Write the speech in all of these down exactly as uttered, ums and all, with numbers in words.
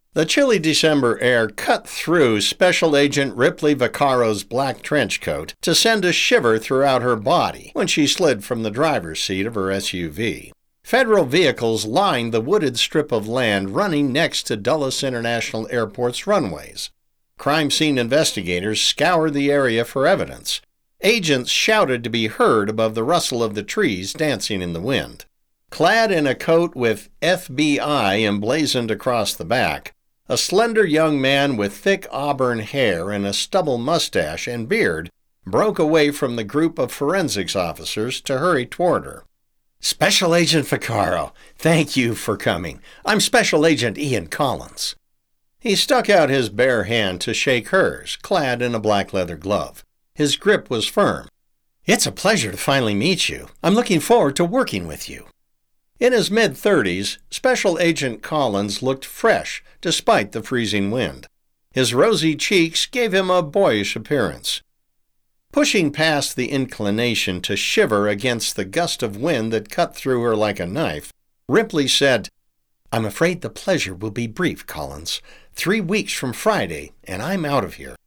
The chilly December air cut through Special Agent Ripley Vaccaro's black trench coat to send a shiver throughout her body when she slid from the driver's seat of her S U V. Federal vehicles lined the wooded strip of land running next to Dulles International Airport's runways. Crime scene investigators scoured the area for evidence. Agents shouted to be heard above the rustle of the trees dancing in the wind. Clad in a coat with F B I emblazoned across the back, a slender young man with thick auburn hair and a stubble mustache and beard broke away from the group of forensics officers to hurry toward her. "Special Agent Vaccaro, thank you for coming. I'm Special Agent Ian Collins." He stuck out his bare hand to shake hers, clad in a black leather glove. His grip was firm. "It's a pleasure to finally meet you. I'm looking forward to working with you." In his mid-thirties, Special Agent Collins looked fresh despite the freezing wind. His rosy cheeks gave him a boyish appearance. Pushing past the inclination to shiver against the gust of wind that cut through her like a knife, Ripley said, "I'm afraid the pleasure will be brief, Collins. Three weeks from Friday, and I'm out of here."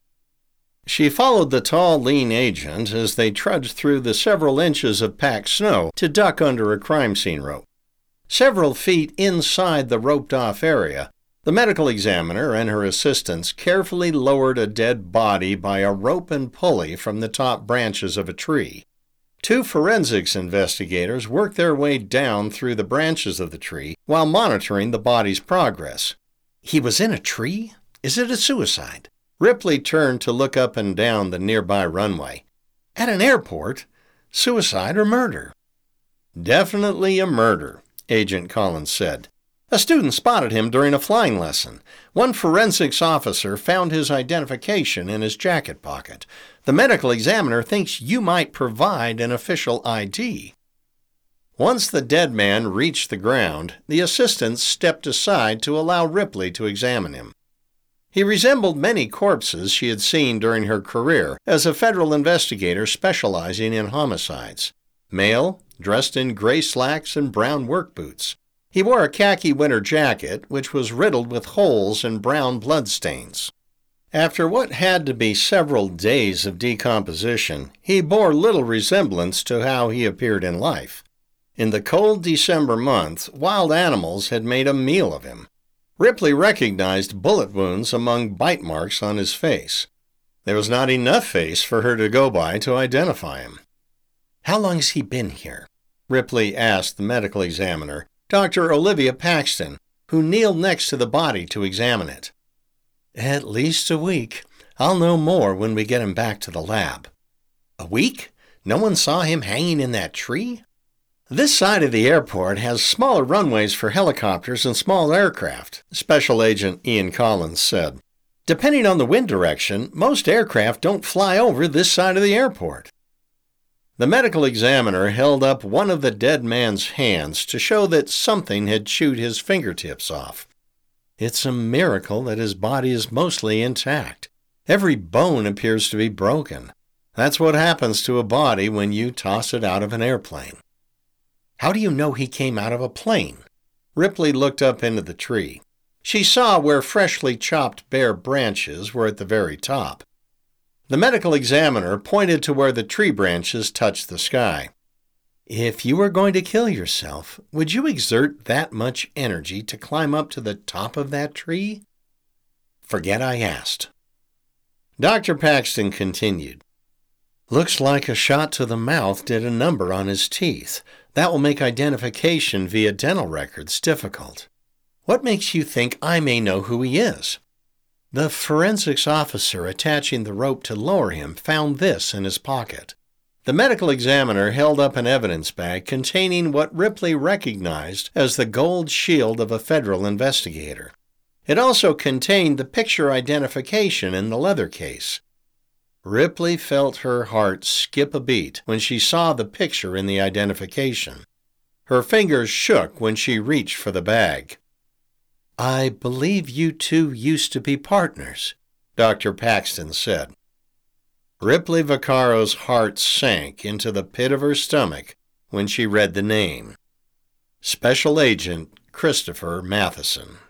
She followed the tall, lean agent as they trudged through the several inches of packed snow to duck under a crime scene rope. Several feet inside the roped-off area, the medical examiner and her assistants carefully lowered a dead body by a rope and pulley from the top branches of a tree. Two forensics investigators worked their way down through the branches of the tree while monitoring the body's progress. "He was in a tree? Is it a suicide?" Ripley turned to look up and down the nearby runway. "At an airport? Suicide or murder?" "Definitely a murder," Agent Collins said. "A student spotted him during a flying lesson. One forensics officer found his identification in his jacket pocket. The medical examiner thinks you might provide an official I D." Once the dead man reached the ground, the assistants stepped aside to allow Ripley to examine him. He resembled many corpses she had seen during her career as a federal investigator specializing in homicides. Male, dressed in gray slacks and brown work boots. He wore a khaki winter jacket, which was riddled with holes and brown bloodstains. After what had to be several days of decomposition, he bore little resemblance to how he appeared in life. In the cold December month, wild animals had made a meal of him. Ripley recognized bullet wounds among bite marks on his face. There was not enough face for her to go by to identify him. "How long has he been here?" Ripley asked the medical examiner, Doctor Olivia Paxton, who kneeled next to the body to examine it. "At least a week. I'll know more when we get him back to the lab." "A week? No one saw him hanging in that tree?" "This side of the airport has smaller runways for helicopters and small aircraft," Special Agent Ian Collins said. "Depending on the wind direction, most aircraft don't fly over this side of the airport." The medical examiner held up one of the dead man's hands to show that something had chewed his fingertips off. "It's a miracle that his body is mostly intact. Every bone appears to be broken. That's what happens to a body when you toss it out of an airplane." "How do you know he came out of a plane?" Ripley looked up into the tree. She saw where freshly chopped bare branches were at the very top. The medical examiner pointed to where the tree branches touched the sky. "If you were going to kill yourself, would you exert that much energy to climb up to the top of that tree?" "Forget I asked." Doctor Paxton continued. "Looks like a shot to the mouth did a number on his teeth. That will make identification via dental records difficult. What makes you think I may know who he is?" "The forensics officer attaching the rope to lower him found this in his pocket." The medical examiner held up an evidence bag containing what Ripley recognized as the gold shield of a federal investigator. It also contained the picture identification in the leather case. Ripley felt her heart skip a beat when she saw the picture in the identification. Her fingers shook when she reached for the bag. "I believe you two used to be partners," Doctor Paxton said. Ripley Vaccaro's heart sank into the pit of her stomach when she read the name. Special Agent Christopher Matheson.